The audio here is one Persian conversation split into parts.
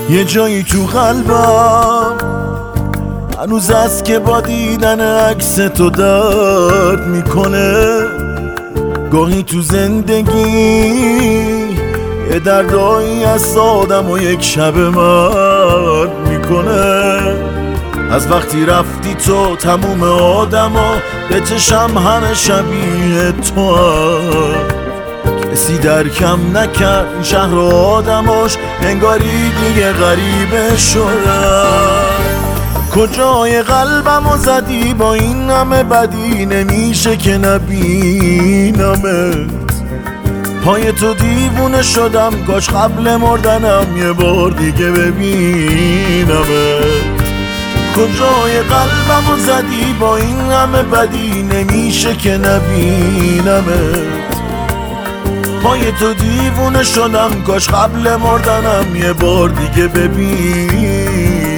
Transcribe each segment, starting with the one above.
یه جایی تو قلبم هنوز است که با دیدن عکس تو درد میکنه. گاهی تو زندگی یه دردایی از آدم و یک شب مرد میکنه. از وقتی رفتی تو تموم آدما به چشم همه شبیه تو هم. کسی درکم نکرد این شهر و آدماش، انگاری دیگه غریبه شدن. کجای قلبمو زدی با این همه بدی، نمیشه که نبینمت. پای تو دیوونه شدم، کاش قبل مردنم یه بار دیگه ببینمت. کجای قلبمو زدی با این همه بدی، نمیشه که نبینمت. پای تو دیوونه شدم، کاش قبل مردنم یه بار دیگه ببینم.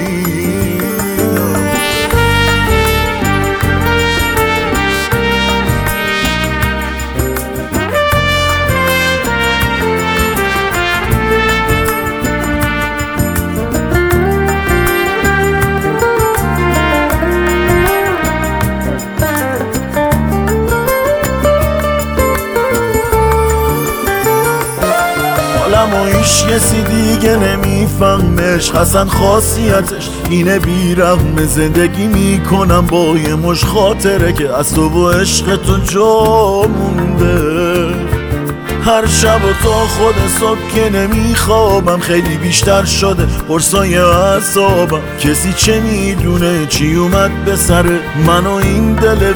و هیچ کسی دیگه نمیفهمش، اصلا خاصیتش اینه بیرحم. زندگی میکنم با یه مش خاطره که از تو و عشق تو جا مونده. هر شب و تا خود صبح که نمیخوابم، خیلی بیشتر شده قرصای اعصابم. کسی چه میدونه چی اومد به سر من و این دل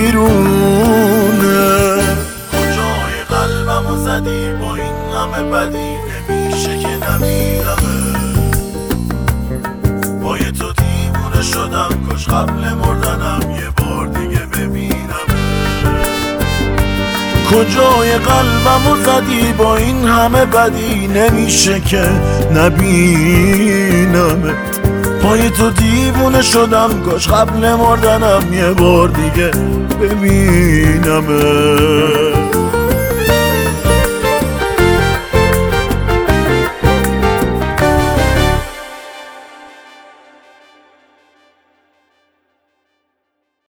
ویرونه. کجای قلبمو زدی با این همه بدی، نمیشه که نمیرمه. پای تو دیوونه شدم، کاش قبل مردنم یه بار دیگه ببینم. کجای قلبمو زدی با این همه بدی، نمیشه که نبینمت. پای تو دیوونه شدم، کاش قبل مردنم یه بار دیگه ببینمت.